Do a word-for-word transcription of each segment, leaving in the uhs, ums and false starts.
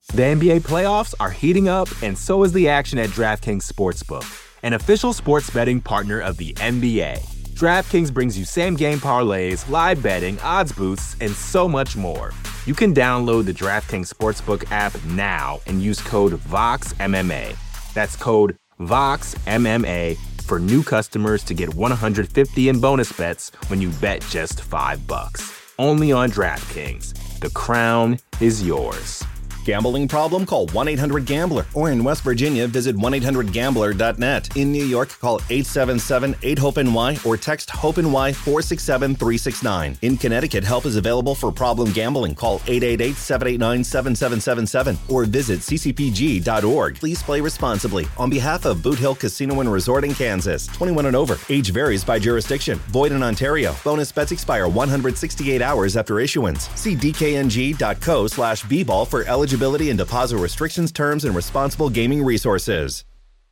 The N B A playoffs are heating up, and so is the action at DraftKings Sportsbook, an official sports betting partner of the N B A. DraftKings brings you same-game parlays, live betting, odds boosts, and so much more. You can download the DraftKings Sportsbook app now and use code VOXMMA. That's code VOXMMA for new customers to get one hundred fifty in bonus bets when you bet just five bucks. Only on DraftKings. The crown is yours. Gambling problem? Call one eight hundred gambler. Or in West Virginia, visit one eight hundred gambler dot net. In New York, call eight seven seven eight hope N Y or text HOPE-NY four six seven three six nine. In Connecticut, help is available for problem gambling. Call eight eight eight seven eight nine seven seven seven seven or visit c c p g dot org. Please play responsibly. On behalf of Boot Hill Casino and Resort in Kansas, twenty-one and over. Age varies by jurisdiction. Void in Ontario. Bonus bets expire one hundred sixty-eight hours after issuance. See d k n g dot co slash b ball for eligibility and deposit restrictions, terms, and responsible gaming resources.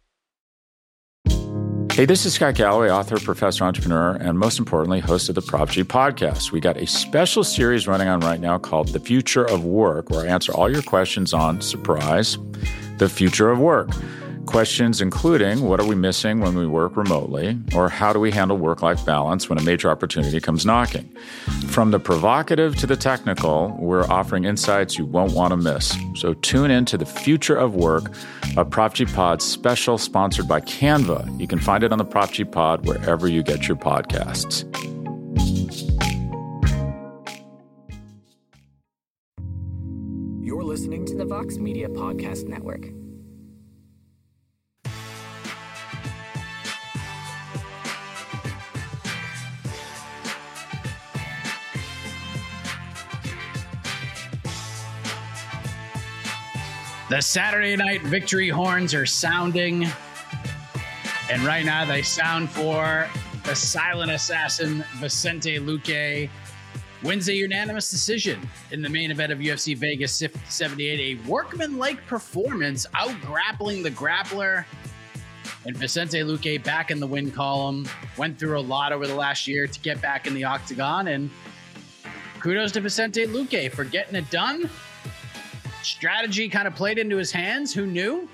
Hey, this is Scott Galloway, author, professor, entrepreneur, and most importantly, host of the Prop G podcast. We got a special series running on right now called The Future of Work, where I answer all your questions on, surprise, the future of work. Questions including, what are we missing when we work remotely? Or how do we handle work-life balance when a major opportunity comes knocking? From the provocative to the technical, we're offering insights you won't want to miss. So tune in to The Future of Work, a Prop G Pod special sponsored by Canva. You can find it on the Prop G Pod wherever you get your podcasts. You're listening to the Vox Media Podcast Network. The Saturday night victory horns are sounding, and right now they sound for the silent assassin Vicente Luque. Wins a unanimous decision in the main event of U F C Vegas seventy-eight, a workman-like performance, out-grappling the grappler. And Vicente Luque back in the win column, went through a lot over the last year to get back in the octagon, and kudos to Vicente Luque for getting it done. Strategy kind of played into his hands. Who knew?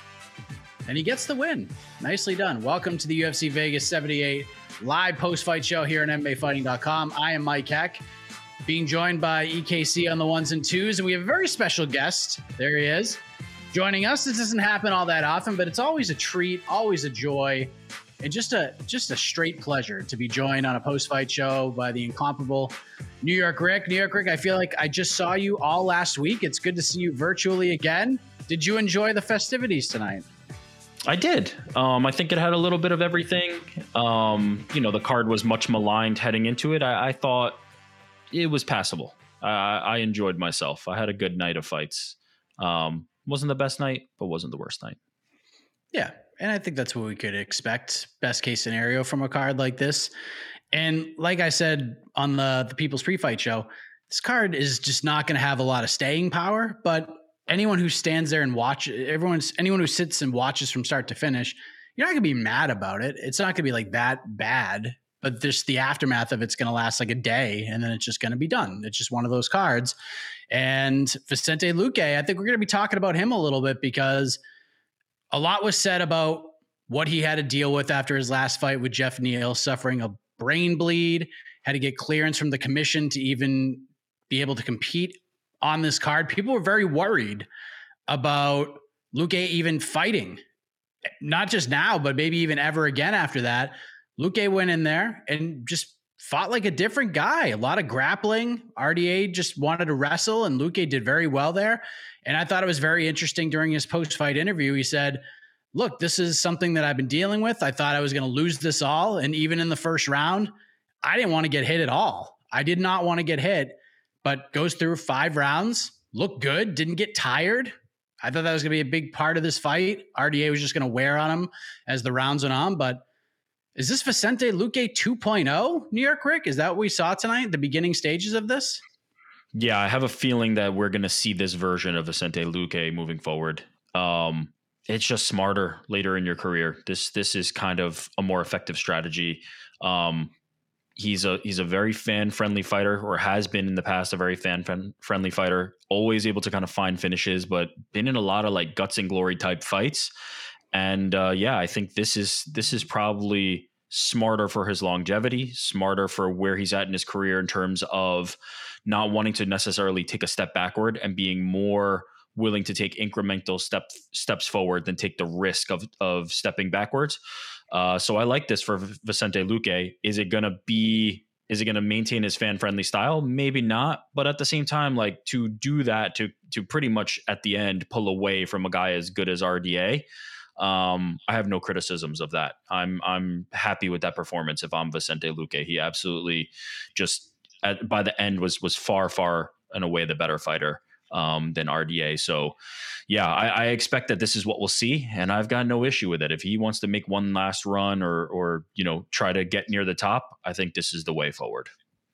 And he gets the win. Nicely done. Welcome to the U F C Vegas seventy-eight live post-fight show here on M M A Fighting dot com. I am Mike Heck, being joined by E K C on the ones and twos. And we have a very special guest. There he is. Joining us. This doesn't happen all that often, but it's always a treat, always a joy, and just a just a straight pleasure to be joined on a post-fight show by the incomparable New York Rick. New York Rick, I feel like I just saw you all last week. It's good to see you virtually again. Did you enjoy the festivities tonight? I did. Um, I think it had a little bit of everything. Um, you know, the card was much maligned heading into it. I, I thought it was passable. I, I enjoyed myself. I had a good night of fights. Um, wasn't the best night, but wasn't the worst night. Yeah. And I think that's what we could expect, best case scenario from a card like this. And like I said on the, the People's Pre-Fight show, this card is just not going to have a lot of staying power, but anyone who stands there and watches, everyone's, anyone who sits and watches from start to finish, you're not going to be mad about it. It's not going to be like that bad, but just the aftermath of it's going to last like a day and then it's just going to be done. It's just one of those cards. And Vicente Luque, I think we're going to be talking about him a little bit because a lot was said about what he had to deal with after his last fight with Jeff Neal, suffering a brain bleed, had to get clearance from the commission to even be able to compete on this card. People were very worried about Luque even fighting, not just now, but maybe even ever again after that. Luque went in there and just fought like a different guy. A lot of grappling. R D A just wanted to wrestle, and Luque did very well there. And I thought it was very interesting during his post-fight interview. He said, look, this is something that I've been dealing with. I thought I was going to lose this all. And even in the first round, I didn't want to get hit at all. I did not want to get hit, but goes through five rounds, looked good, didn't get tired. I thought that was going to be a big part of this fight. R D A was just going to wear on him as the rounds went on. But is this Vicente Luque two point oh, New York Rick? Is that what we saw tonight, the beginning stages of this? Yeah, I have a feeling that we're going to see this version of Vicente Luque moving forward. Um, it's just smarter later in your career. This this is kind of a more effective strategy. Um, He's a he's a very fan friendly fighter, or has been in the past a very fan friendly fighter. Always able to kind of find finishes, but been in a lot of like guts and glory type fights. And uh, yeah, I think this is this is probably smarter for his longevity, smarter for where he's at in his career in terms of not wanting to necessarily take a step backward and being more willing to take incremental step steps forward than take the risk of of stepping backwards. Uh, so I like this for Vicente Luque. Is it going to be, is it going to maintain his fan friendly style? Maybe not. But at the same time, like to do that, to, to pretty much at the end pull away from a guy as good as R D A. Um, I have no criticisms of that. I'm, I'm happy with that performance. If I'm Vicente Luque, he absolutely just at, by the end was, was far, far and away the better fighter um, than R D A. So yeah, I, I expect that this is what we'll see, and I've got no issue with it. If he wants to make one last run or, or, you know, try to get near the top, I think this is the way forward.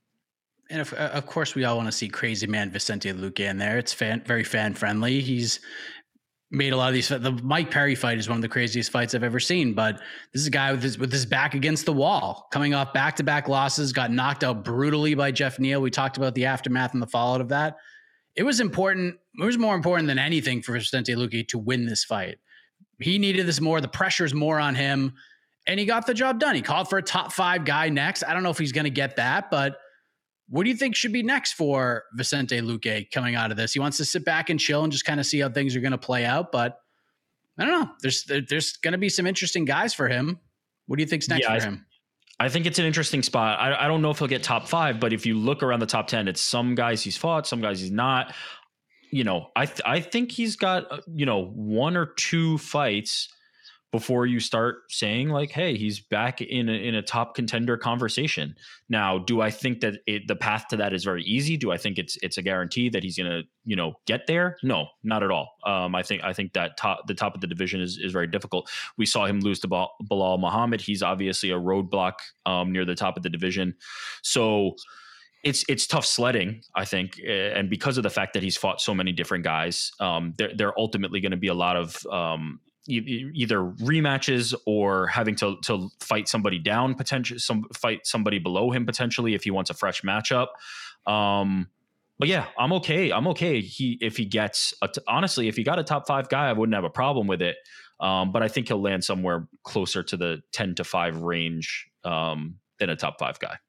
And if, of course, we all want to see crazy man Vicente Luque in there. It's fan, very fan friendly. He's made a lot of these. The Mike Perry fight is one of the craziest fights I've ever seen, but this is a guy with his, with his back against the wall, coming off back-to-back losses, got knocked out brutally by Jeff Neal. We talked about the aftermath and the fallout of that. It was important. It was more important than anything for Vicente Luque to win this fight. He needed this more. The pressure's more on him, and he got the job done. He called for a top five guy next. I don't know if he's going to get that, but what do you think should be next for Vicente Luque coming out of this? He wants to sit back and chill and just kind of see how things are going to play out, but I don't know. There's there's going to be some interesting guys for him. What do you think's next yeah, for him? I think it's an interesting spot. I, I don't know if he'll get top five, but if you look around the top ten, it's some guys he's fought, some guys he's not. You know, I th- I think he's got, you know, one or two fights before you start saying like, hey, he's back in a, in a top contender conversation. Now, do I think that it, the path to that is very easy? Do I think it's it's a guarantee that he's going to, you know, get there? No, not at all. Um, I think I think that top the top of the division is is very difficult. We saw him lose to Bilal Muhammad. He's obviously a roadblock um, near the top of the division. So it's it's tough sledding, I think, and because of the fact that he's fought so many different guys, um, there there are ultimately going to be a lot of um, either rematches or having to to fight somebody down, potentially some fight somebody below him potentially if he wants a fresh matchup. Um, but yeah, I'm okay. I'm okay. He if he gets a t- honestly, if he got a top five guy, I wouldn't have a problem with it. Um, but I think he'll land somewhere closer to the ten to five range um, than a top five guy.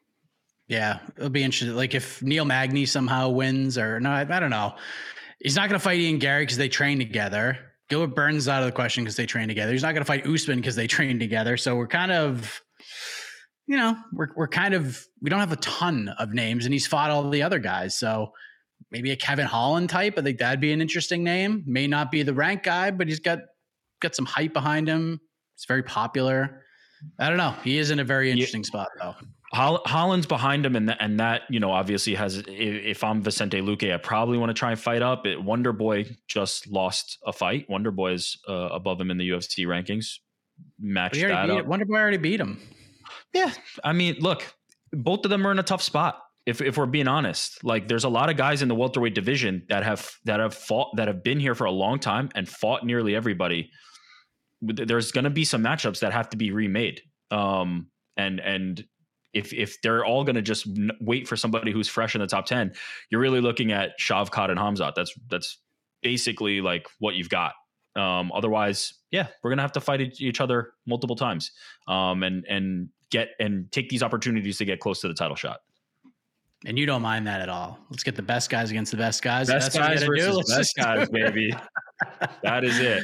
Yeah, it'll be interesting. Like if Neil Magny somehow wins, or no, I, I don't know. He's not going to fight Ian Gary because they train together. Gilbert Burns is out of the question because they train together. He's not going to fight Usman because they train together. So we're kind of, you know, we're we're kind of, we don't have a ton of names, and he's fought all the other guys. So maybe a Kevin Holland type. I think that'd be an interesting name. May not be the rank guy, but he's got got some hype behind him. It's very popular. I don't know. He is in a very interesting yeah. spot though. Holland's behind him, and that, and that, you know, obviously has, if I'm Vicente Luque, I probably want to try and fight up. It, Wonder Boy just lost a fight. Wonder Boy's uh, above him in the U F C rankings. Match that up. Wonder Boy already beat him. Yeah. I mean, look, both of them are in a tough spot. If if we're being honest, like there's a lot of guys in the welterweight division that have, that have fought, that have been here for a long time and fought nearly everybody. There's going to be some matchups that have to be remade. Um, and, and, If if they're all going to just wait for somebody who's fresh in the top ten, you're really looking at Shavkat and Hamzat. That's that's basically like what you've got. Um, otherwise, yeah, we're going to have to fight each other multiple times um, and and get and take these opportunities to get close to the title shot. And you don't mind that at all. Let's get the best guys against the best guys. Best That's guys versus do. best guys, baby. That is it.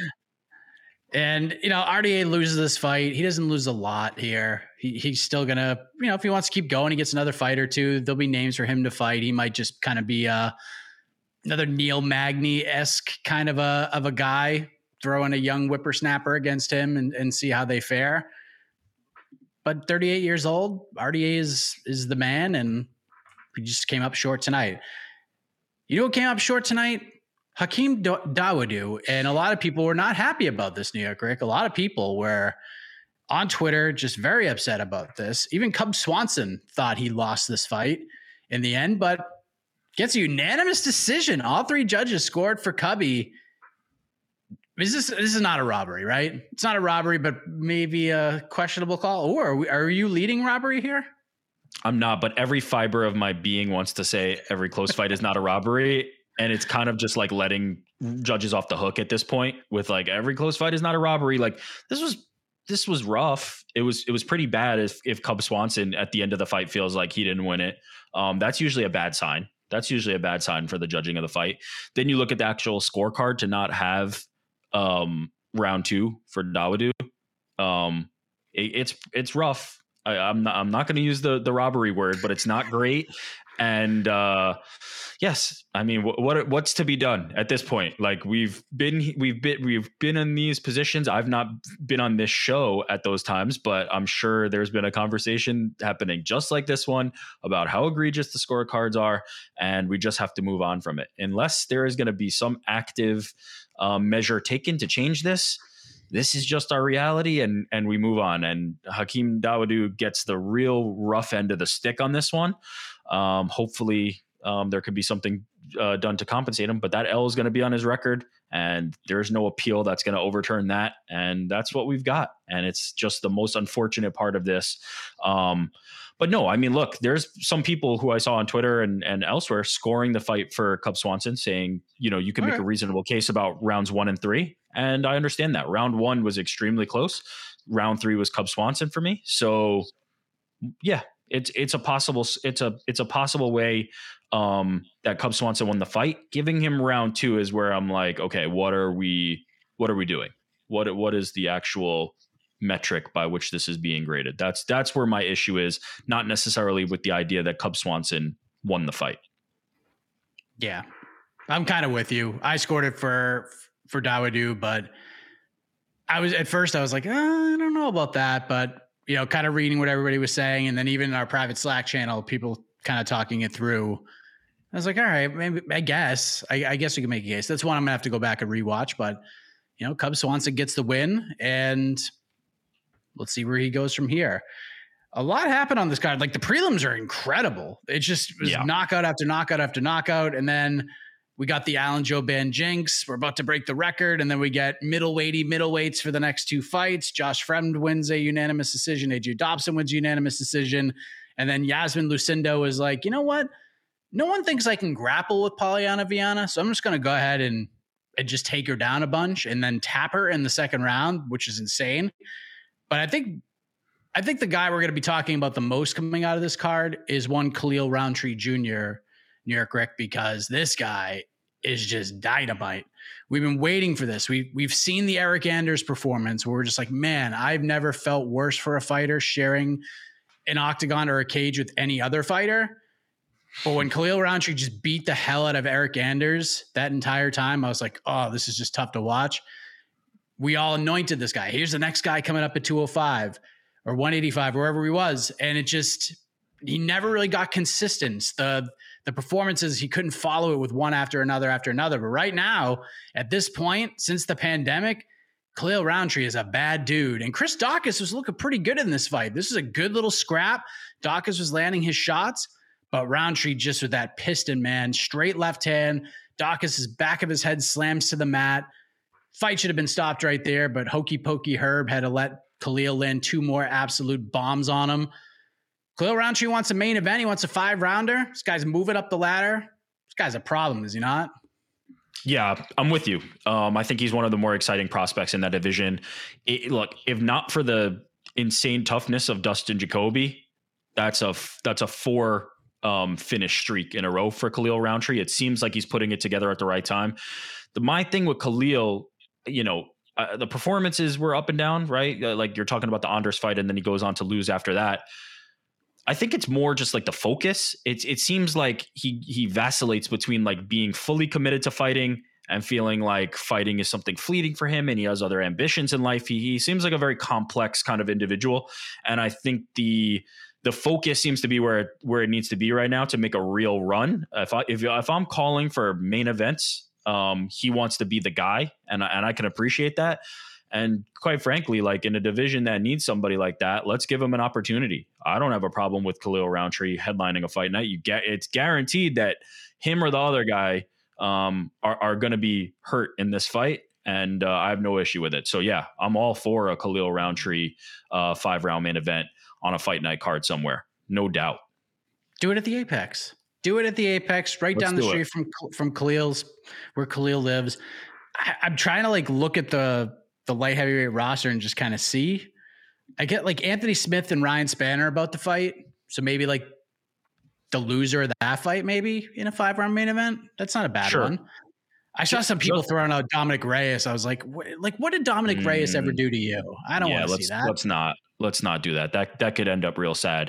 And, you know, R D A loses this fight. He doesn't lose a lot here. He, he's still going to, you know, if he wants to keep going, he gets another fight or two. There'll be names for him to fight. He might just kind of be uh, another Neil Magny-esque kind of a of a guy, throwing a young whippersnapper against him and, and see how they fare. But thirty-eight years old, R D A is is the man, and he just came up short tonight. You know what came up short tonight? Hakeem Dawodu, and a lot of people were not happy about this, New York Rick. A lot of people were on Twitter just very upset about this. Even Cub Swanson thought he lost this fight in the end, but gets a unanimous decision. All three judges scored for Cubby. Is this this is not a robbery, right? It's not a robbery, but maybe a questionable call. Or are, we, are you leading robbery here? I'm not, but every fiber of my being wants to say every close fight is not a robbery. And it's kind of just like letting judges off the hook at this point with like every close fight is not a robbery. Like this was, this was rough. It was, it was pretty bad if, if Cub Swanson at the end of the fight feels like he didn't win it. Um, that's usually a bad sign. That's usually a bad sign for the judging of the fight. Then you look at the actual scorecard to not have um, round two for Dawodu. Um, it, it's, it's rough. I, I'm not, I'm not going to use the, the robbery word, but it's not great. And uh, yes, I mean, what, what what's to be done at this point? Like we've been we've been we've been in these positions. I've not been on this show at those times, but I'm sure there's been a conversation happening just like this one about how egregious the scorecards are, and we just have to move on from it. Unless there is going to be some active um, measure taken to change this, this is just our reality, and and we move on. And Hakeem Dawodu gets the real rough end of the stick on this one. Um, hopefully um, there could be something uh, done to compensate him, but that L is going to be on his record, and there's no appeal that's going to overturn that. And that's what we've got. And it's just the most unfortunate part of this. Um, but no, I mean, look, there's some people who I saw on Twitter and, and elsewhere scoring the fight for Cub Swanson, saying, you know, you can All make right. a reasonable case about rounds one and three. And I understand that. Round one was extremely close. Round three was Cub Swanson for me. So yeah, it's it's a possible it's a it's a possible way um, that Cub Swanson won the fight. Giving him round two is where I'm like, okay, what are we what are we doing? What what is the actual metric by which this is being graded? That's that's where my issue is, not necessarily with the idea that Cub Swanson won the fight. Yeah, I'm kind of with you. I scored it for for Dawodu, but I was at first I was like, oh, I don't know about that, but you know, kind of reading what everybody was saying, and then even in our private Slack channel, people kind of talking it through. I was like, all right, maybe I guess I, I guess we can make a case. That's one I'm gonna have to go back and rewatch, but you know, Cub Swanson gets the win, and let's see where he goes from here. A lot happened on this card. Like the prelims are incredible. It just was yeah. knockout after knockout after knockout. And then we got the Alan Jouban jinx. We're about to break the record. And then we get middleweighty middleweights for the next two fights. Josh Fremd wins a unanimous decision. A J Dobson wins a unanimous decision. And then Yasmin Lucindo is like, you know what? No one thinks I can grapple with Polyana Viana. So I'm just going to go ahead and, and just take her down a bunch and then tap her in the second round, which is insane. But I think I think the guy we're going to be talking about the most coming out of this card is one Khalil Roundtree Junior, New York Rick, because this guy is just dynamite. We've been waiting for this. We, we've seen the Eric Anders performance where we're just like, man, I've never felt worse for a fighter sharing an octagon or a cage with any other fighter. But when Khalil Roundtree just beat the hell out of Eric Anders that entire time, I was like, oh, this is just tough to watch. We all anointed this guy. Here's the next guy coming up at two oh five or one eighty-five, wherever he was. And it just, he never really got consistent. The, the performances, he couldn't follow it with one after another after another. But right now, at this point, since the pandemic, Khalil Roundtree is a bad dude. And Chris Daukaus was looking pretty good in this fight. This is a good little scrap. Daukaus was landing his shots, but Roundtree just with that piston, man, straight left hand. Daukaus' back of his head slams to the mat. Fight should have been stopped right there, but Hokey Pokey Herb had to let Khalil land two more absolute bombs on him. Khalil Roundtree wants a main event. He wants a five rounder. This guy's moving up the ladder. This guy's a problem, is he not? Yeah, I'm with you. Um, I think he's one of the more exciting prospects in that division. It, look, if not for the insane toughness of Dustin Jacoby, that's a that's a four um, finish streak in a row for Khalil Roundtree. It seems like he's putting it together at the right time. The my thing with Khalil, you know, uh, the performances were up and down, right? Uh, like you're talking about the Anders fight, and then he goes on to lose after that. I think it's more just like the focus. It it seems like he he vacillates between like being fully committed to fighting and feeling like fighting is something fleeting for him, and he has other ambitions in life. He, he seems like a very complex kind of individual, and I think the the focus seems to be where it, where it needs to be right now to make a real run. If I if if I'm calling for main events, um, he wants to be the guy, and and I can appreciate that. And quite frankly, like in a division that needs somebody like that, let's give him an opportunity. I don't have a problem with Khalil Roundtree headlining a fight night. You get it's guaranteed that him or the other guy um, are, are going to be hurt in this fight, and uh, I have no issue with it. So yeah, I'm all for a Khalil Roundtree uh, five round main event on a fight night card somewhere, no doubt. Do it at the Apex. Do it at the Apex, right Let's down the do street it. from from Khalil's, where Khalil lives. I, I'm trying to like look at the the light heavyweight roster and just kind of see. I get like Anthony Smith and Ryan Spanner about to fight, so maybe like the loser of that fight, maybe in a five round main event. That's not a bad Sure. one. I saw some people throwing out Dominic Reyes. I was like, what, like, what did Dominic mm. Reyes ever do to you? I don't yeah, want to see that. Let's not let's not do that. That that could end up real sad.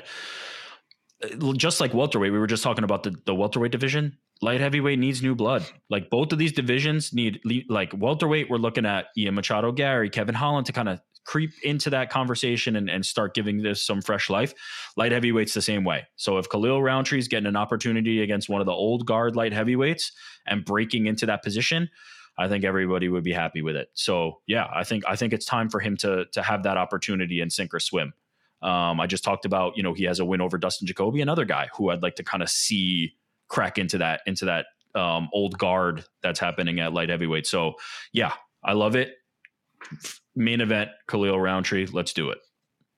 Just like welterweight, we were just talking about the, the welterweight division. Light heavyweight needs new blood. Like both of these divisions need, like welterweight, we're looking at Ian Machado, Gary, Kevin Holland to kind of creep into that conversation and, and start giving this some fresh life. Light heavyweight's the same way. So if Khalil Rountree's getting an opportunity against one of the old guard light heavyweights and breaking into that position, I think everybody would be happy with it. So yeah, I think I think it's time for him to to have that opportunity and sink or swim. Um, I just talked about, you know, he has a win over Dustin Jacoby, another guy who I'd like to kind of see crack into that, into that um, old guard that's happening at light heavyweight. So yeah, I love it. Main event, Khalil Rountree. Let's do it.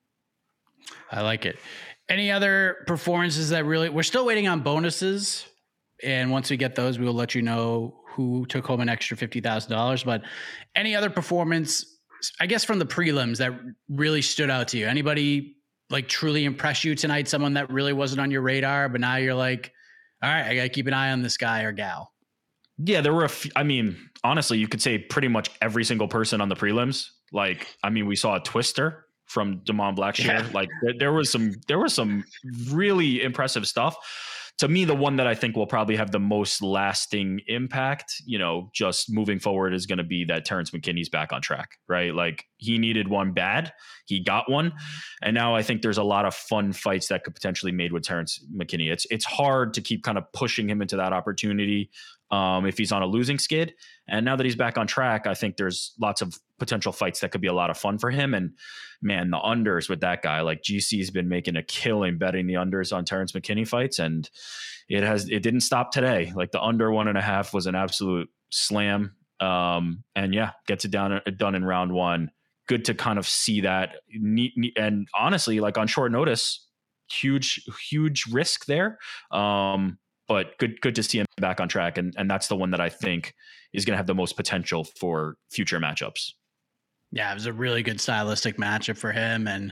I like it. Any other performances that really, we're still waiting on bonuses. And once we get those, we will let you know who took home an extra fifty thousand dollars. But any other performance, I guess from the prelims, that really stood out to you? Anybody like truly impress you tonight? Someone that really wasn't on your radar, but now you're like, all right, I got to keep an eye on this guy or gal. Yeah, there were a few, I mean, honestly, you could say pretty much every single person on the prelims. Like, I mean, we saw a twister from Damon Blackshear. Yeah. Like there, there was some, there was some really impressive stuff. To me, the one that I think will probably have the most lasting impact, you know, just moving forward is going to be that Terrence McKinney's back on track, right? Like he needed one bad, he got one. And now I think there's a lot of fun fights that could potentially be made with Terrence McKinney. It's, it's hard to keep kind of pushing him into that opportunity um, if he's on a losing skid. And now that he's back on track, I think there's lots of potential fights that could be a lot of fun for him. And man, the unders with that guy, like G C's been making a killing betting the unders on Terrence McKinney fights. And it has, it didn't stop today. Like the under one and a half was an absolute slam. Um, and yeah, gets it down, done in round one. Good to kind of see that. And honestly, like on short notice, huge, huge risk there. Um, But good, good to see him back on track, and and that's the one that I think is going to have the most potential for future matchups. Yeah, it was a really good stylistic matchup for him, and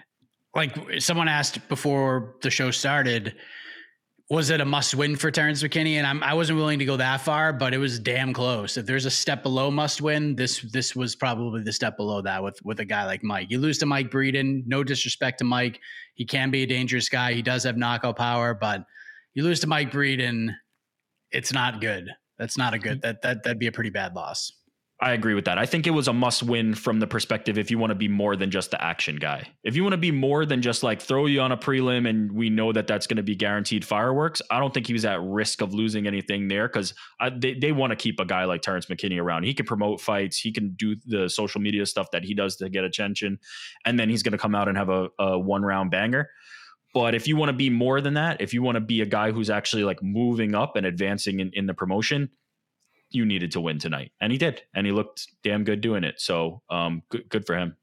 like someone asked before the show started, was it a must-win for Terrence McKinney? And I'm, I wasn't willing to go that far, but it was damn close. If there's a step below must-win, this this was probably the step below that with with a guy like Mike. You lose to Mike Breeden, no disrespect to Mike, he can be a dangerous guy. He does have knockout power, but you lose to Mike Breeden, it's not good. That's not a good, that, that, that'd be a pretty bad loss. I agree with that. I think it was a must win from the perspective if you want to be more than just the action guy. If you want to be more than just like throw you on a prelim and we know that that's going to be guaranteed fireworks, I don't think he was at risk of losing anything there because they, they want to keep a guy like Terrence McKinney around. He can promote fights. He can do the social media stuff that he does to get attention. And then he's going to come out and have a, a one round banger. But if you want to be more than that, if you want to be a guy who's actually like moving up and advancing in, in the promotion, you needed to win tonight. And he did. And he looked damn good doing it. So um, good, good for him.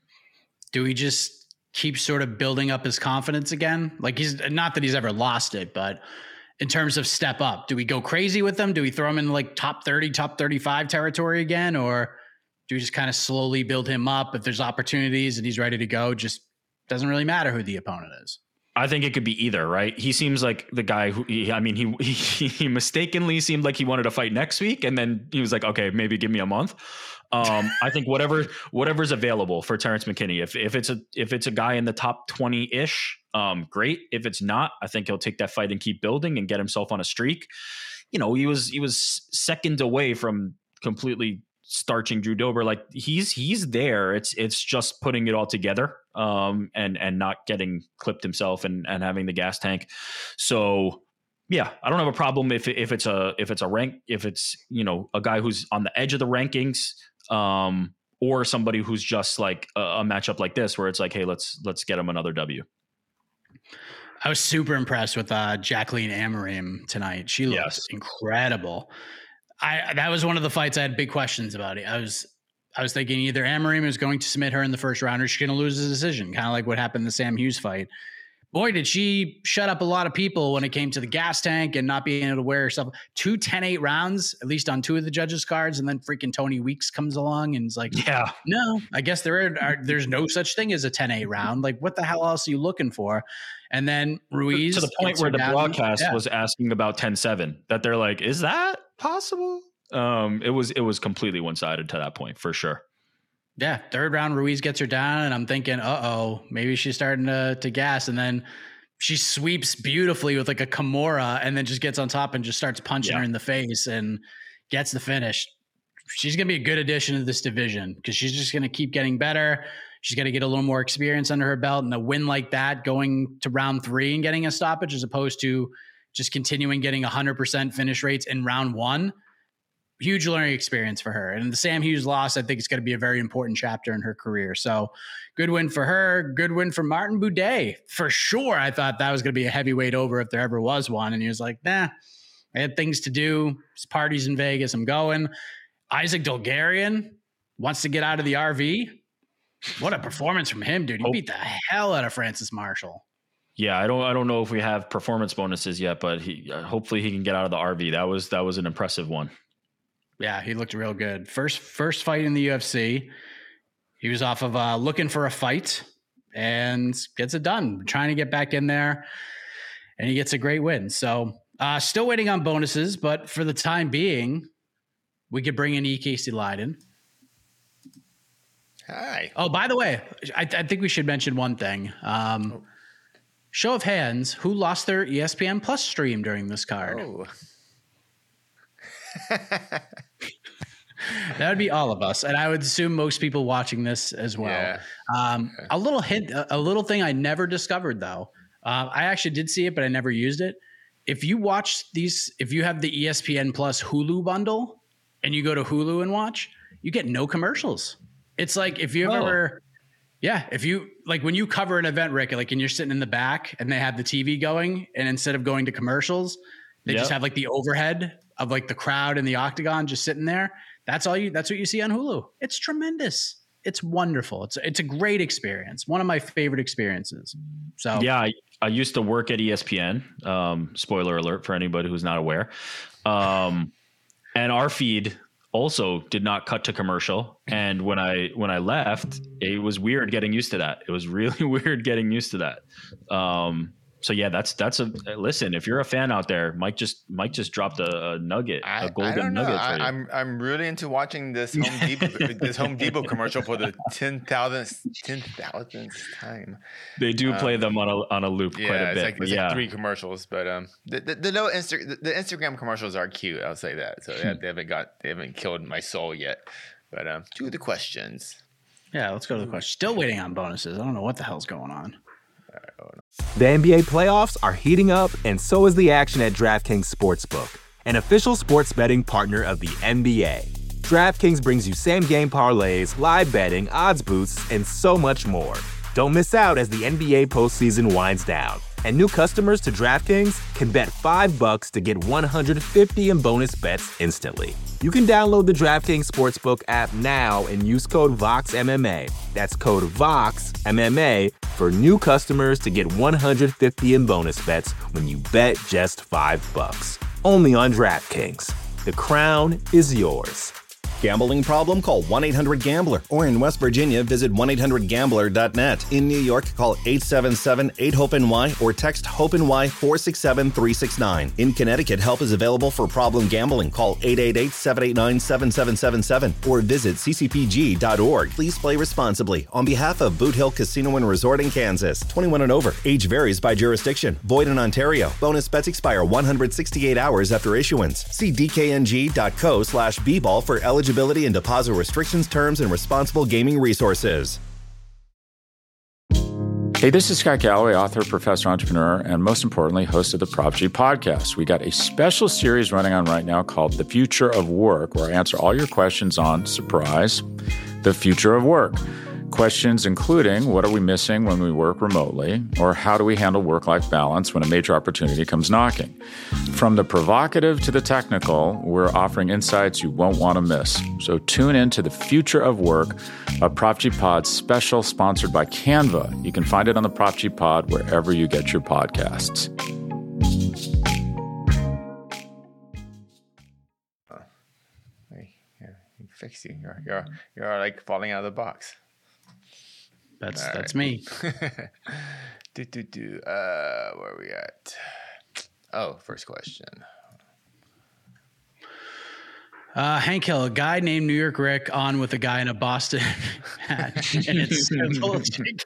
Do we just keep sort of building up his confidence again? Like he's not that he's ever lost it, but in terms of step up, do we go crazy with him? Do we throw him in like top thirty, top thirty-five territory again? Or do we just kind of slowly build him up? If there's opportunities and he's ready to go, just doesn't really matter who the opponent is. I think it could be either, right? He seems like the guy who, he, I mean, he, he he mistakenly seemed like he wanted to fight next week. And then he was like, okay, maybe give me a month. Um, I think whatever, whatever's available for Terrence McKinney, if if it's a, if it's a guy in the top twenty ish, um, great. If it's not, I think he'll take that fight and keep building and get himself on a streak. You know, he was, he was second away from completely starching Drew Dober. Like he's, he's there. It's, it's just putting it all together. Um, and, and not getting clipped himself and, and having the gas tank. So yeah, I don't have a problem if, if it's a, if it's a rank, if it's, you know, a guy who's on the edge of the rankings, um, or somebody who's just like a, a matchup like this, where it's like, hey, let's, let's get him another W. I was super impressed with uh, Jacqueline Amorim tonight. She looked yes. incredible. I, that was one of the fights I had big questions about it. I was, I was thinking either Amorim is going to submit her in the first round or she's going to lose the decision, kind of like what happened in the Sam Hughes fight. boy, did she shut up a lot of people when it came to the gas tank and not being able to wear herself. Two ten eight rounds, at least on two of the judges' cards, and then freaking Tony Weeks comes along and is like, yeah, no, I guess there are, are there's no such thing as a ten eight round. Like, what the hell else are you looking for? And then Ruiz to the point where the down. broadcast yeah. was asking about ten seven, that they're like, is that possible? Um, it was it was completely one sided to that point for sure. Yeah, third round, Ruiz gets her down, and I'm thinking, uh-oh, maybe she's starting to, to gas, and then she sweeps beautifully with like a Kimura, and then just gets on top and just starts punching yeah. her in the face and gets the finish. She's going to be a good addition to this division because she's just going to keep getting better. She's going to get a little more experience under her belt, and a win like that going to round three and getting a stoppage as opposed to just continuing getting one hundred percent finish rates in round one. Huge learning experience for her. And the Sam Hughes loss, I think it's going to be a very important chapter in her career. So good win for her. Good win for Martin Buday. For sure, I thought that was going to be a heavyweight over if there ever was one. And he was like, nah, I had things to do. There's parties in Vegas. I'm going. Isaac Dolgarian wants to get out of the R V. What a performance from him, dude. He beat the hell out of Francis Marshall. Yeah, I don't I don't know if we have performance bonuses yet, but he uh, hopefully he can get out of the R V. That was that was an impressive one. Yeah, he looked real good. First first fight in the U F C. He was off of uh, looking for a fight and gets it done. Trying to get back in there, and he gets a great win. So uh, still waiting on bonuses, but for the time being, we could bring in E. Casey Leydon. Hi. Oh, by the way, I, I think we should mention one thing. Um, oh. Show of hands, who lost their E S P N Plus stream during this card? Oh. That would be all of us, and I would assume most people watching this as well. Yeah. Um, okay. A little hint, a, a little thing I never discovered though. Uh, I actually did see it, but I never used it. If you watch these, if you have the E S P N Plus Hulu bundle, and you go to Hulu and watch, you get no commercials. It's like if you've oh. ever, yeah, if you like when you cover an event, Rick, like and you're sitting in the back and they have the T V going, and instead of going to commercials, they yep. just have like the overhead of like the crowd in the octagon just sitting there. That's all you, that's what you see on Hulu. It's tremendous. It's wonderful. It's it's a great experience. One of my favorite experiences. So yeah, I, I used to work at E S P N. Um, spoiler alert for anybody who's not aware. Um, and our feed also did not cut to commercial. And when I when I left, it was weird getting used to that. It was really weird getting used to that. Um, so yeah, that's that's a listen. If you're a fan out there, Mike just Mike just dropped a, a nugget, I, a golden I don't know. nugget. I, for you. I'm I'm really into watching this Home Depot this Home Depot commercial for the ten thousandth ten thousandth time. They do play um, them on a on a loop yeah, quite a it's bit. like, it's yeah, like three commercials, but um, the the, the no Insta the, the Instagram commercials are cute. I'll say that. So they, they haven't got they haven't killed my soul yet. But um, to the questions. Yeah, let's go to the question. Still waiting on bonuses. I don't know what the hell's going on. The N B A playoffs are heating up, and so is the action at DraftKings Sportsbook, an official sports betting partner of the N B A. DraftKings brings you same-game parlays, live betting, odds boosts, and so much more. Don't miss out as the N B A postseason winds down. And new customers to DraftKings can bet five bucks to get one hundred fifty in bonus bets instantly. You can download the DraftKings Sportsbook app now and use code VOXMMA. That's code VOXMMA for new customers to get one hundred fifty in bonus bets when you bet just five bucks. Only on DraftKings. The crown is yours. Gambling problem? Call one eight hundred gambler. Or in West Virginia, visit one eight hundred gambler dot net. In New York, call eight seven seven eight hope N Y or text HOPE-NY four six seven three six nine. In Connecticut, help is available for problem gambling. Call eight eight eight seven eight nine seven seven seven seven or visit c c p g dot org. Please play responsibly. On behalf of Boot Hill Casino and Resort in Kansas, twenty-one and over. Age varies by jurisdiction. Void in Ontario. Bonus bets expire one hundred sixty-eight hours after issuance. See d k n g dot co slash b ball for eligibility and deposit restrictions, terms, and responsible gaming resources. Hey, this is Scott Galloway, author, professor, entrepreneur, and most importantly, host of the Prop G podcast. We got a special series running on right now called The Future of Work, where I answer all your questions on, surprise, the future of work. Questions including, what are we missing when we work remotely? Or how do we handle work-life balance when a major opportunity comes knocking? From the provocative to the technical, we're offering insights you won't want to miss. So tune in to The Future of Work, a Prop G Pod special sponsored by Canva. You can find it on the Prop G Pod wherever you get your podcasts. Fix you. You're, you're you're like falling out of the box. That's All that's right. me. do do do. Uh, where are we at? Oh, first question. Uh, Hank Hill, a guy named New York Rick on with a guy in a Boston hat, and it's simple.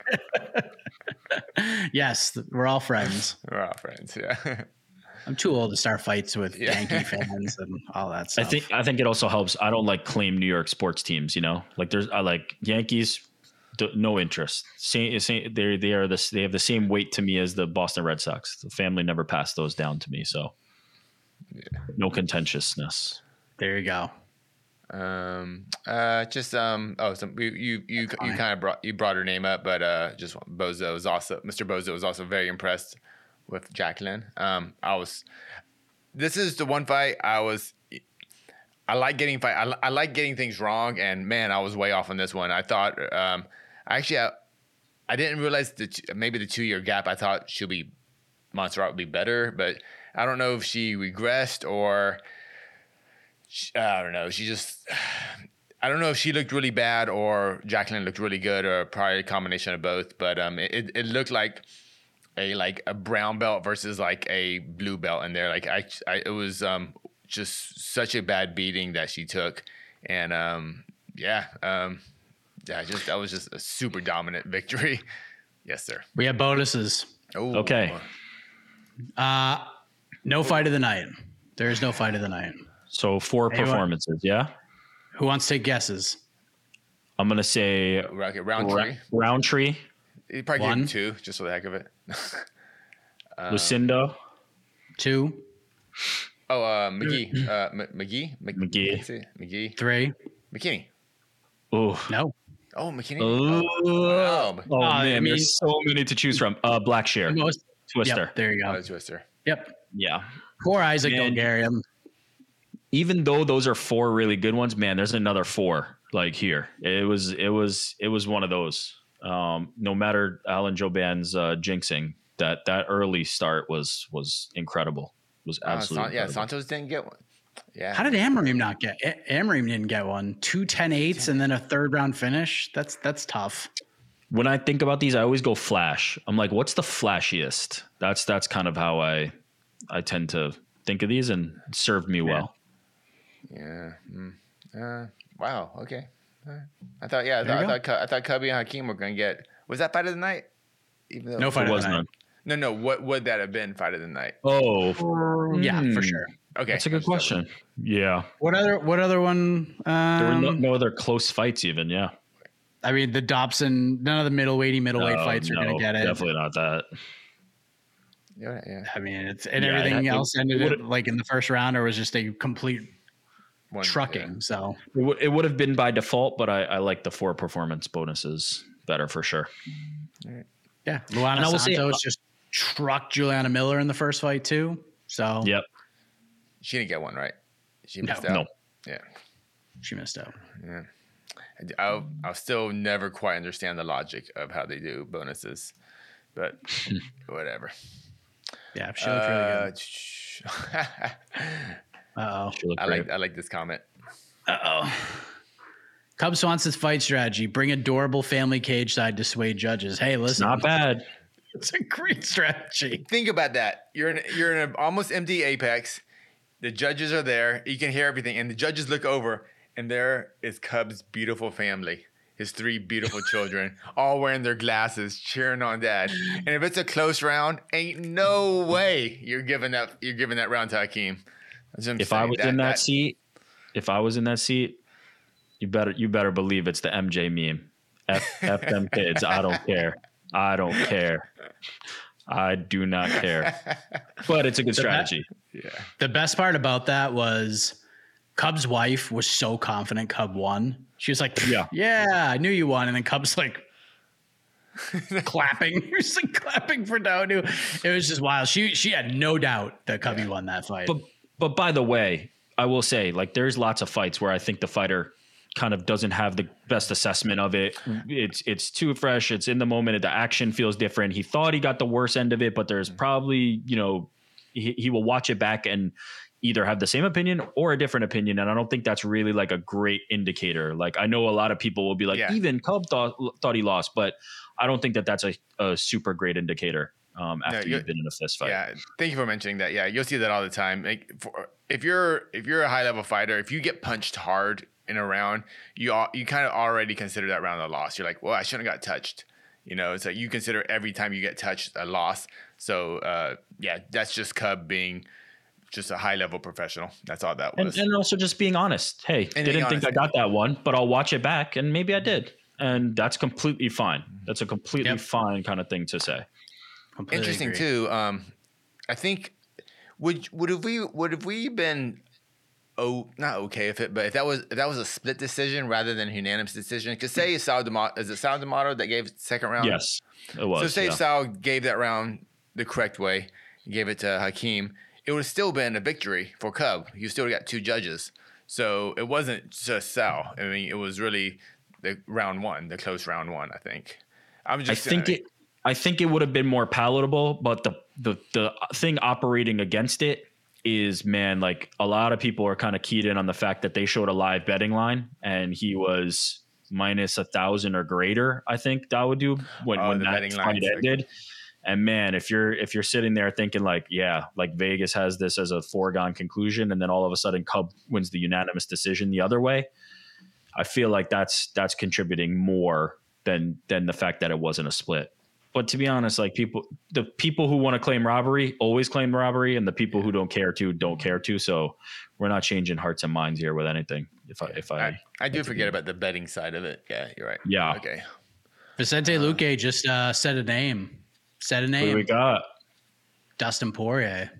Yes, we're all friends. We're all friends. Yeah. I'm too old to start fights with Yeah. Yankee fans and all that I stuff. think I think it also helps. I don't like claim New York sports teams. You know, like there's I like Yankees. d- No interest. Same, same. They they are this. They have the same weight to me as the Boston Red Sox. The family never passed those down to me. So no contentiousness. There you go. Um. Uh. Just um. Oh. So you you you, you kind of brought you brought her name up, but uh. Just Bozo was also Mister Bozo was also very impressed with Jacqueline. Um. I was. This is the one fight I was. I like getting fight. I, I like getting things wrong, and man, I was way off on this one. I thought. Um. Actually, I, I didn't realize that maybe the two year gap. I thought she'll be Montserrat would be better, but I don't know if she regressed or. I don't know. She just, I don't know if she looked really bad or Jacqueline looked really good or probably a combination of both. But um, it, it looked like a like a brown belt versus like a blue belt in there. Like I, I it was um just such a bad beating that she took, and um yeah um yeah just that was just a super dominant victory. Yes, sir. We have bonuses. Oh, Okay. Uh, no fight of the night. There is no fight of the night. So four Anyone? performances. Yeah. Who wants to take guesses? I'm gonna say Okay, round Ra- three. Roundtree, You probably One. give two just for the heck of it. Lucinda, Two, Oh, uh, McGee. Uh, M- McGee? Mc- McGee. That's it. McGee. three. McKinney. Oh, No. Oh, McKinney. oh, Oh, oh I man, mean- there's so many to choose from. Uh, Black Shear, Most, Twister. Yep, there you oh, go. Twister. Yep. Yeah. Poor Isaac Man. Bulgarian. Even though those are four really good ones, man, there's another four like here. It was, it was, it was one of those. Um, no matter Alan Joban's uh, jinxing, that that early start was was incredible. Was Uh, absolutely San- yeah, incredible. Santos didn't get one. Yeah. How did Amarim not get? A- Amarim didn't get one. Two ten eights and then a third round finish. That's that's tough. When I think about these, I always go flash. I'm like, what's the flashiest? That's that's kind of how I I tend to think of these, and it served me well. Yeah. Mm. Uh, wow. Okay. All right. I thought. Yeah. I There thought. you I go. thought, Cu- I thought Cubby and Hakeem were going to get. Was that fight of the night? Even though No fight It of was the night. none. No. No. What would that have been? Fight of the night. Oh, Yeah, for Hmm. sure. Okay. That's a good question. Yeah, What other what other one? Um, there were no, no other close fights even. Yeah, I mean, the Dobson. None of the middleweighty middleweight No, fights are no, going to get it. Definitely not that. Yeah. Yeah. I mean, it's and Yeah, everything it- else it ended would've- it like in the first round, or was just a complete One, trucking. So It, w- it would have been by default, but I, I like the four performance bonuses better for sure. yeah, Luana And I will say- Santos just trucked Juliana Miller in the first fight too. So Yep. She didn't get one, right? She No. missed out. No. Yeah. she missed out. Yeah. I- I'll, I'll still never quite understand the logic of how they do bonuses, but whatever. Yeah, she looked really Uh, good. sh- Uh She looked I great. like I like this comment. oh. Uh oh. Cubs wants its fight strategy. Bring adorable family cage side to sway judges. Hey, It's listen, not bad. it's a great strategy. Think about that. You're in you're in an almost empty apex. The judges are there. You can hear everything, and the judges look over, and there is Cub's beautiful family, his three beautiful children, all wearing their glasses, cheering on Dad. And if it's a close round, ain't no way you're giving that you're giving that round to Hakeem. That's what I'm If I saying. was in that seat, if I was in that seat, you better you better believe it's the M J meme. F, F them kids. I don't care. I don't care. I do not care. But it's a good strategy. The best part about that was Cub's wife was so confident Cub won She was like, Yeah. yeah, I knew you won. And then Cub's like clapping. He was like clapping for Dawodu. It was just wild. She she had no doubt that Cubby yeah. won that fight. But but by the way, I will say, like, there's lots of fights where I think the fighter kind of doesn't have the best assessment of it. It's it's too fresh. It's in the moment. The action feels different. He thought he got the worst end of it, but there's probably, you know, he, he will watch it back and either have the same opinion or a different opinion. And I don't think that's really like a great indicator. Like, I know a lot of people will be like, yeah. even Cub thought, thought he lost, but I don't think that that's a, a super great indicator um, after no, you've been in a fist fight. Yeah. Thank you for mentioning that. Yeah. You'll see that all the time. Like, for, if you're, if you're a high level fighter, if you get punched hard in a round, you all, you kind of already consider that round a loss. You're like, well, I shouldn't have got touched. You know, it's like you consider every time you get touched a loss. So uh, yeah, that's just Cub being just a high level professional. That's all that was. And, and also just being honest. Hey, and didn't think I got that one, but I'll watch it back and maybe I did. And that's completely fine. That's a completely yep. fine kind of thing to say. Completely Interesting agree. too. Um, I think would would have we would have we been oh not okay with it, but if that was if that was a split decision rather than a unanimous decision, because say Sal D'Amato, is it Sal D'Amato that gave the second round? Yes, it was. So say yeah. Sal gave that round the correct way, gave it to Hakeem, it would have still been a victory for Cub. You still got two judges. So it wasn't just Sal. I mean, it was really the round one, the close round one, I think. I'm just I think uh, it I think it would have been more palatable, but the the the thing operating against it is, man, like a lot of people are kind of keyed in on the fact that they showed a live betting line and he was minus a thousand or greater, I think Dawodu when, oh, when that fight ended. Like- And man, if you're if you're sitting there thinking like, yeah, like Vegas has this as a foregone conclusion, and then all of a sudden Cub wins the unanimous decision the other way, I feel like that's that's contributing more than than the fact that it wasn't a split. But to be honest, like people, the people who want to claim robbery always claim robbery, and the people who don't care to don't care to. So we're not changing hearts and minds here with anything. If I if I I, I do forget about the betting side of it. Yeah, you're right. Yeah. Okay. Vicente uh, Luque just uh, said a name. Said a name. Who we got? Dustin Poirier.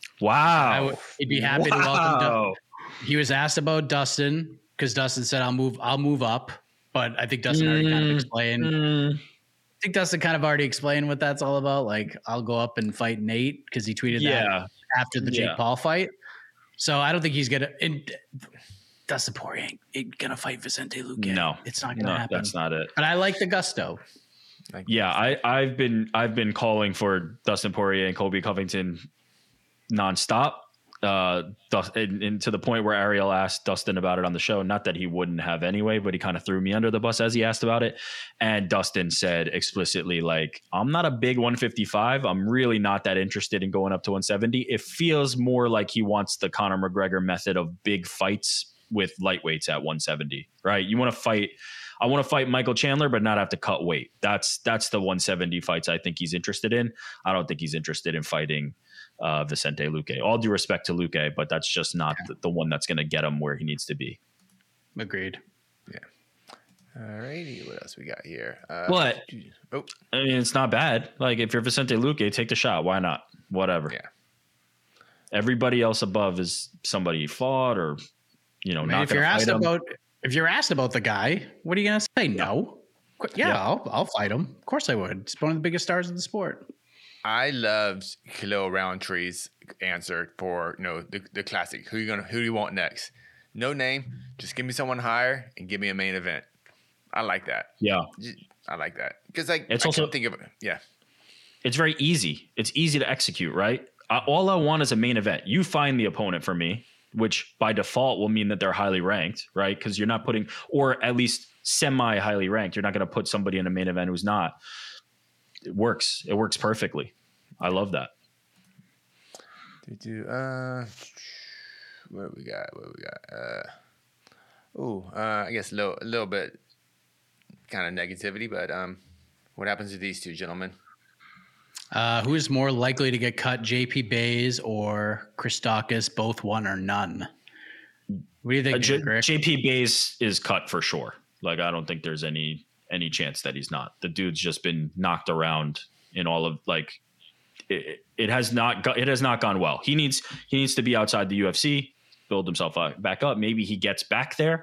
Wow. I would, he'd be happy wow. to welcome. Du- he was asked about Dustin because Dustin said, "I'll move. I'll move up." But I think Dustin mm, already kind of explained. Mm. I think Dustin kind of already explained what that's all about. Like, I'll go up and fight Nate because he tweeted yeah. that after the Jake yeah. Paul fight. So I don't think he's gonna. And Dustin Poirier ain't, ain't gonna fight Vicente Luque. No, it's not gonna no, happen. That's not it. But I like the gusto. Yeah, I, I've been I've been calling for Dustin Poirier and Colby Covington nonstop, uh, and, and to the point where Ariel asked Dustin about it on the show. Not that he wouldn't have anyway, but he kind of threw me under the bus as he asked about it. And Dustin said explicitly, like, I'm not a big one fifty-five. I'm really not that interested in going up to one seventy. It feels more like he wants the Conor McGregor method of big fights with lightweights at one seventy, right? You want to fight. I want to fight Michael Chandler, but not have to cut weight. That's that's the one seventy fights I think he's interested in. I don't think he's interested in fighting uh, Vicente Luque. All due respect to Luque, but that's just not the, the one that's going to get him where he needs to be. Agreed. Yeah. All righty. What else we got here? Uh, but oh. I mean, it's not bad. Like, if you're Vicente Luque, take the shot. Why not? Whatever. Yeah. Everybody else above is somebody you fought, or you know, I mean, not if you're asked him. about. If you're asked about the guy, what are you going to say? No. Yeah, yeah. I'll, I'll fight him. Of course I would. He's one of the biggest stars in the sport. I loved Khalil Rountree's answer for you know the, the classic. Who you gonna who do you want next? No name. Just give me someone higher and give me a main event. I like that. Yeah, I like that because like it's I also think of it. Yeah, it's very easy. It's easy to execute, right? I, all I want is a main event. You find the opponent for me, which by default will mean that they're highly ranked, right? Because you're not putting, or at least semi highly ranked. You're not going to put somebody in a main event who's not. It works. It works perfectly. I love that. Do uh, what we got? What we got? Uh, oh, uh, I guess a little, a little bit kind of negativity, but um, what happens to these two gentlemen? Uh, who is more likely to get cut, J P Bays or Christakis, both one or none? What do you think, uh, J- J P Bays is cut for sure. Like, I don't think there's any any chance that he's not. The dude's just been knocked around in all of like it, it has not go, it has not gone well. He needs he needs to be outside the U F C, build himself back up. Maybe he gets back there.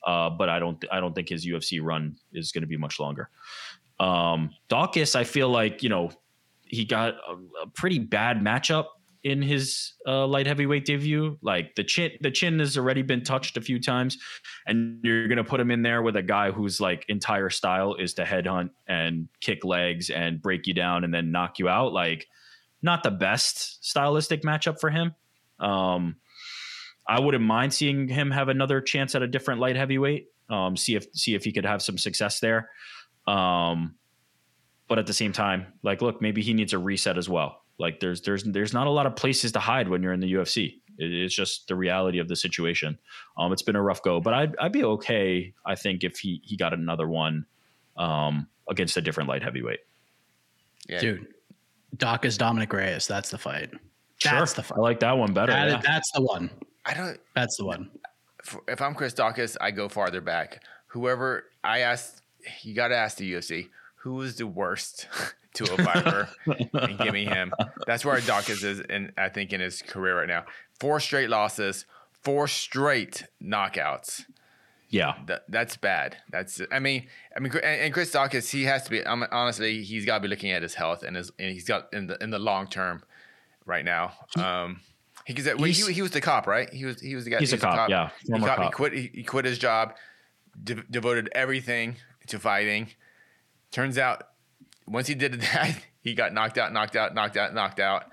Uh, but I don't, I don't think his U F C run is going to be much longer. Um, Daukaus, I feel like, you know, he got a, a pretty bad matchup in his uh, light heavyweight debut. Like the chin, the chin has already been touched a few times, and you're going to put him in there with a guy whose like entire style is to headhunt and kick legs and break you down and then knock you out. Like, not the best stylistic matchup for him. Um, I wouldn't mind seeing him have another chance at a different light heavyweight. Um, see if see if he could have some success there. Um, but at the same time, like, look, maybe he needs a reset as well. Like, there's there's there's not a lot of places to hide when you're in the U F C. It, it's just the reality of the situation. Um, it's been a rough go, but I'd I'd be okay, I think, if he he got another one um, against a different light heavyweight. Yeah. Dude, Daukaus Dominic Reyes. That's the fight. Sure. That's the fight. I like that one better. That yeah. is, that's the one. I don't. That's the one. If I'm Chris Daukaus, I go farther back. Whoever I asked, you got to ask the U F C who is the worst to a fighter, and give me him. That's where Daukaus is, in I think in his career right now. Four straight losses, four straight knockouts. Yeah, that, that's bad. That's I mean, I mean, and, and Chris Daukaus, he has to be. Um, honestly, he's got to be looking at his health and his, and he's got in the in the long term right now. Um, he well, he, he was the cop, right? He was he was the guy. He's he a cop, cop. yeah. He, cop, cop. he quit. He, he quit his job, de- devoted everything to fighting. Turns out, once he did that, he got knocked out, knocked out, knocked out, knocked out.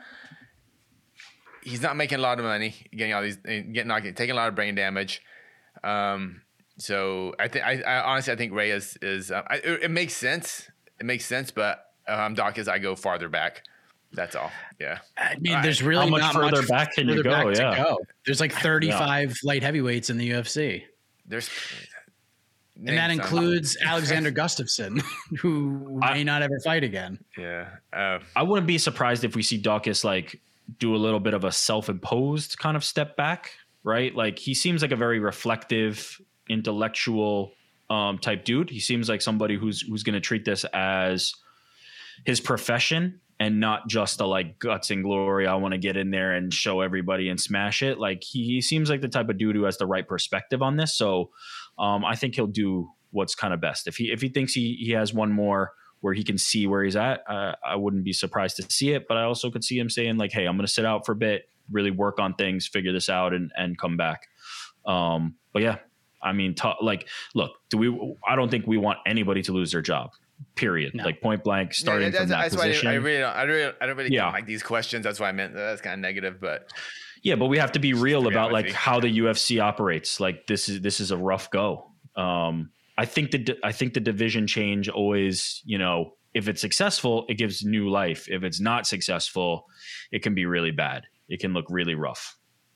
He's not making a lot of money, getting all these, getting knocked, taking a lot of brain damage. Um, so I think, I, I honestly, I think Reyes is. Uh, I, it, it makes sense. It makes sense, but um, Daukaus, I go farther back. That's all. Yeah. I mean, there's really How much not further much back can you go? Yeah. Go. There's like thirty-five yeah. light heavyweights in the U F C. There's. And that includes Alexander Gustafsson, who I, may not ever fight again. Yeah. Uh, I wouldn't be surprised if we see Daukaus like do a little bit of a self-imposed kind of step back, right? Like, he seems like a very reflective, intellectual um, type dude. He seems like somebody who's who's going to treat this as his profession and not just a like guts and glory. I want to get in there and show everybody and smash it. Like, he, he seems like the type of dude who has the right perspective on this. So um, I think he'll do what's kind of best. If he if he thinks he he has one more where he can see where he's at, uh, I wouldn't be surprised to see it. But I also could see him saying like, hey, I'm going to sit out for a bit, really work on things, figure this out, and and come back. Um, but yeah, I mean, t- like, look, do we? I don't think we want anybody to lose their job. Period. No. Like, point blank, starting yeah, from that that's position. Why I, I really, don't, I really, I don't really yeah. like these questions. That's why I meant that's kind of negative, but yeah, but we have to be real about like how yeah. the U F C operates. Like, this is this is a rough go. Um, I think the I think the division change always, you know, if it's successful, it gives new life. If it's not successful, it can be really bad. It can look really rough.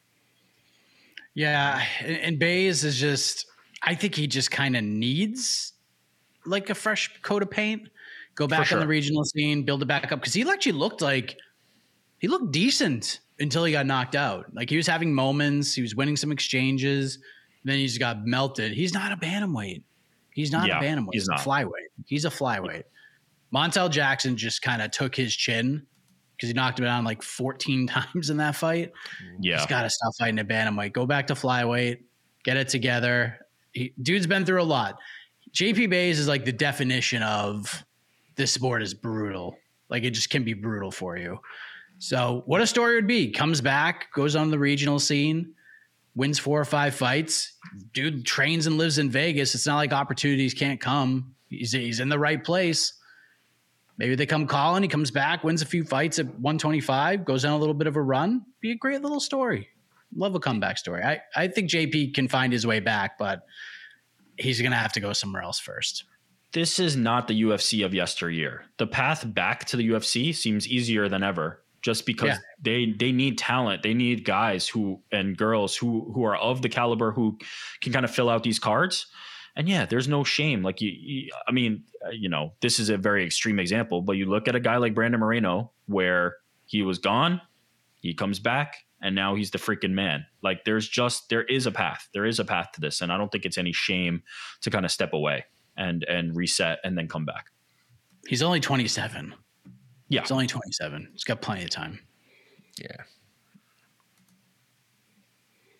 Yeah, and Bays is just, I think he just kind of needs like a fresh coat of paint, go back sure. on the regional scene, build it back up. Cause he actually looked like he looked decent until he got knocked out. Like, he was having moments, he was winning some exchanges, then he just got melted. He's not a bantamweight. He's not yeah, a bantamweight. He's, he's a flyweight. He's a flyweight. Montel Jackson just kind of took his chin because he knocked him down like fourteen times in that fight. Yeah. He's got to stop fighting a bantamweight. Go back to flyweight. Get it together. He, dude's been through a lot. J P Bays is like the definition of this sport is brutal. Like, it just can be brutal for you. So what a story it would be. Comes back, goes on the regional scene, wins four or five fights. Dude trains and lives in Vegas. It's not like opportunities can't come. He's, he's in the right place. Maybe they come calling. He comes back, wins a few fights at one twenty-five, goes on a little bit of a run. Be a great little story. Love a comeback story. I, I think J P can find his way back, but he's going to have to go somewhere else first. This is not the U F C of yesteryear. The path back to the U F C seems easier than ever, just because yeah. they they need talent. They need guys who and girls who who are of the caliber who can kind of fill out these cards. And yeah, there's no shame. Like, you, you I mean, you know, this is a very extreme example, but you look at a guy like Brandon Moreno, where he was gone, he comes back, and now he's the freaking man. Like, there's just, there is a path. There is a path to this. And I don't think it's any shame to kind of step away and, and reset and then come back. He's only twenty-seven. Yeah. He's only twenty-seven. He's got plenty of time. Yeah.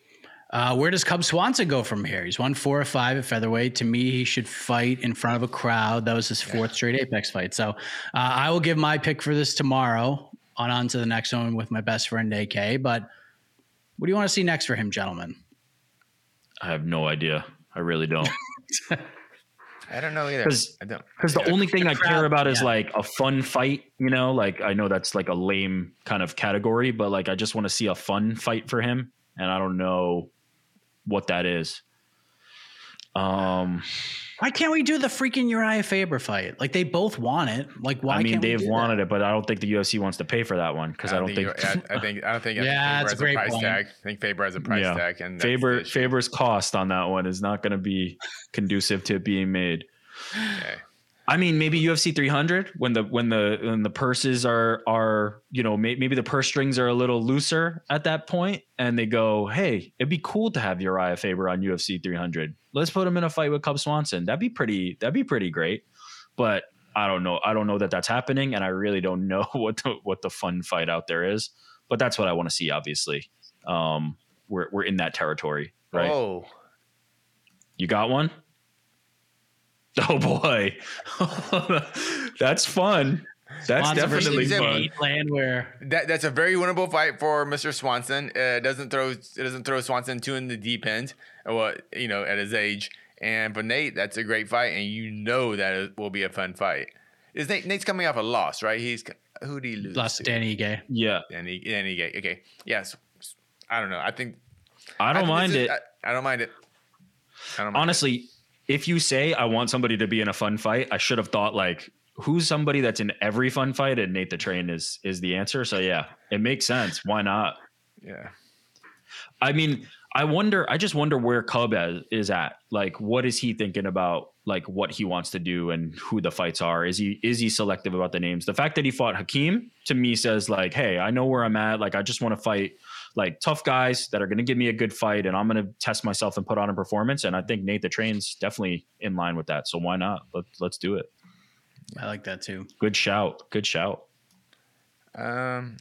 Uh, where does Cub Swanson go from here? He's won four or five at featherweight. To me, he should fight in front of a crowd. That was his fourth straight Apex fight. So uh, I will give my pick for this tomorrow. On on to the next one with my best friend A K. But what do you want to see next for him, gentlemen? I have no idea. I really don't. I don't know either. Because the yeah. only thing the I crowd, care about is yeah. like a fun fight, you know, like I know that's like a lame kind of category, but like I just want to see a fun fight for him. And I don't know what that is. Um, Why can't we do the freaking Uriah Faber fight? Like they both want it. Like why? I mean, can't we they've do wanted that? it, but I don't think the U F C wants to pay for that one because I, I don't think. think I, I think I don't think. Yeah, Faber that's has a great price point. tag. I think Faber has a price yeah. tag, and Faber Faber's cost on that one is not going to be conducive to it being made. Okay. I mean, maybe U F C three hundred when the when the when the purses are are you know may, maybe the purse strings are a little looser at that point, and they go, hey, it'd be cool to have Uriah Faber on U F C three hundred. Let's put him in a fight with Cub Swanson. That'd be pretty. That'd be pretty great. But I don't know. I don't know that that's happening, and I really don't know what the, what the fun fight out there is. But that's what I want to see. Obviously, um, we're we're in that territory, right? Oh, you got one. Oh boy, that's fun. That's Swanson definitely versus fun. Meat Land where that that's a very winnable fight for Mister Swanson. Uh, doesn't throw it doesn't throw Swanson too in the deep end. Well, you know, at his age. And for Nate, that's a great fight, and you know that it will be a fun fight. Is Nate? Nate's coming off a loss, right? He's who did he lose? lost to? Danny Ige. Yeah, Danny Danny Ige. Okay, yes. I don't know. I think I don't I think mind this it. is- I, I don't mind it. I don't mind Honestly, it. if you say I want somebody to be in a fun fight, I should have thought like, who's somebody that's in every fun fight? And Nate the Train is is the answer. So yeah, it makes sense. Why not? Yeah. I mean, I wonder. I just wonder where Cub is at. Like, what is he thinking about? Like, what he wants to do and who the fights are. Is he is he selective about the names? The fact that he fought Hakeem to me says like, hey, I know where I'm at. Like, I just want to fight like tough guys that are going to give me a good fight, and I'm going to test myself and put on a performance. And I think Nate the Train's definitely in line with that. So why not? Let, let's do it. I like that too. Good shout. Good shout. Um,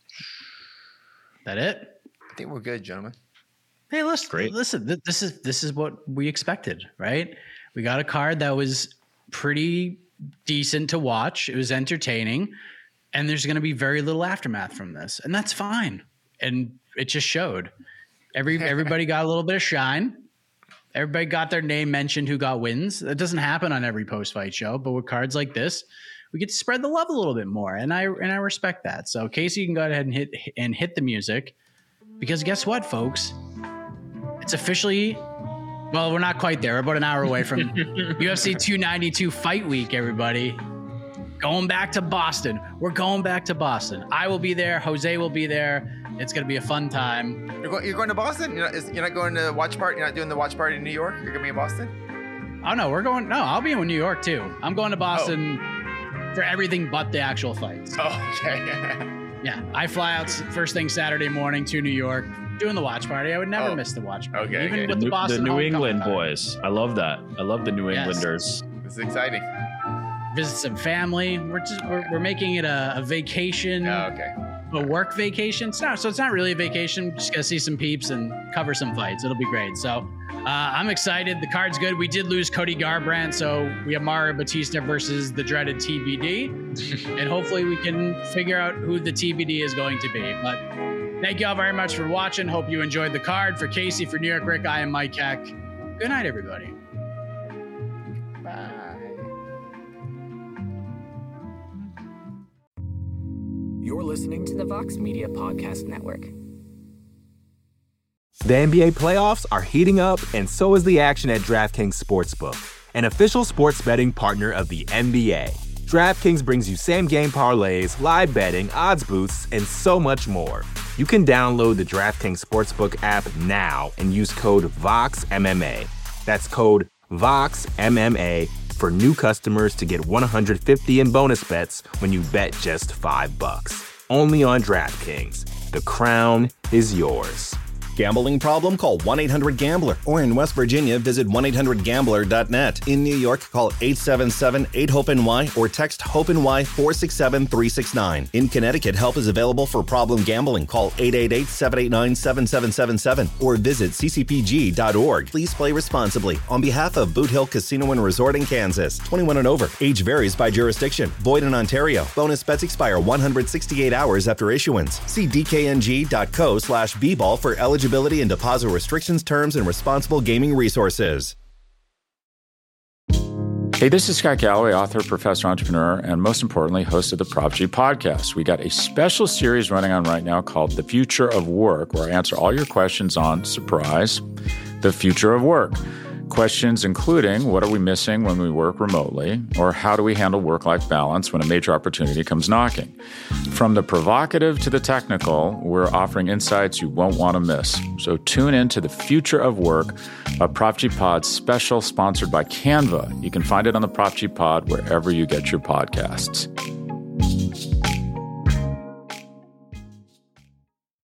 That it? I think we're good, gentlemen. Hey, listen, Great. listen, th- this is this is what we expected, right? We got a card that was pretty decent to watch. It was entertaining, and there's going to be very little aftermath from this, and that's fine. And it just showed. Every everybody got a little bit of shine. Everybody got their name mentioned who got wins. That doesn't happen on every post-fight show, but with cards like this, we get to spread the love a little bit more, and I and I respect that. So, Casey, you can go ahead and hit and hit the music, because guess what, folks? It's officially, well, we're not quite there. We're about an hour away from U F C two ninety-two Fight Week, everybody. Going back to Boston. We're going back to Boston. I will be there. Jose will be there. It's going to be a fun time. You're going. You're going to Boston. You're not. Is, you're not going to the watch party. You're not doing the watch party in New York. You're going to be in Boston. Oh, no, we're going. No, I'll be in New York, too. I'm going to Boston for everything but the actual fights. Oh, okay. Yeah, I fly out first thing Saturday morning to New York, doing the watch party. I would never Oh, miss the watch party. okay, Even okay. with The, the Boston the New homecoming England party. boys. I love that. I love the New Yes. Englanders. This is exciting. Visit some family. We're just we're, we're making it a, a vacation, Oh, okay. a work vacation. It's not, so it's not really a vacation. Just gonna see some peeps and cover some fights. It'll be great. So uh, I'm excited. The card's good. We did lose Cody Garbrandt, so we have Mario Batista versus the dreaded T B D, and hopefully we can figure out who the T B D is going to be. But thank you all very much for watching. Hope you enjoyed the card. For Casey, for New York Rick, I am Mike Heck. Good night, everybody. Bye. You're listening to the Vox Media Podcast Network. The N B A playoffs are heating up, and so is the action at DraftKings Sportsbook, an official sports betting partner of the N B A. DraftKings brings you same-game parlays, live betting, odds boosts, and so much more. You can download the DraftKings Sportsbook app now and use code VOXMMA. That's code VOXMMA for new customers to get one hundred fifty in bonus bets when you bet just five bucks. Only on DraftKings. The crown is yours. Gambling problem? Call one eight hundred gambler. Or in West Virginia, visit one eight hundred gambler dot net. In New York, call eight seven seven eight hope N Y or text HOPE N Y four six seven three six nine. In Connecticut, help is available for problem gambling. Call eight eight eight seven eight nine seven seven seven seven or visit c c p g dot org. Please play responsibly. On behalf of Boot Hill Casino and Resort in Kansas, twenty-one and over. Age varies by jurisdiction. Void in Ontario. Bonus bets expire one hundred sixty-eight hours after issuance. See d k n g dot co slash b ball for eligibility and deposit restrictions, terms, and responsible gaming resources. Hey, this is Scott Galloway, author, professor, entrepreneur, and most importantly, host of the Prop G podcast. We got a special series running on right now called The Future of Work, where I answer all your questions on, surprise, the future of work. Questions including, what are we missing when we work remotely? Or how do we handle work-life balance when a major opportunity comes knocking? From the provocative to the technical, we're offering insights you won't want to miss. So tune in to The Future of Work, a Prop G Pod special sponsored by Canva. You can find it on the Prop G Pod wherever you get your podcasts.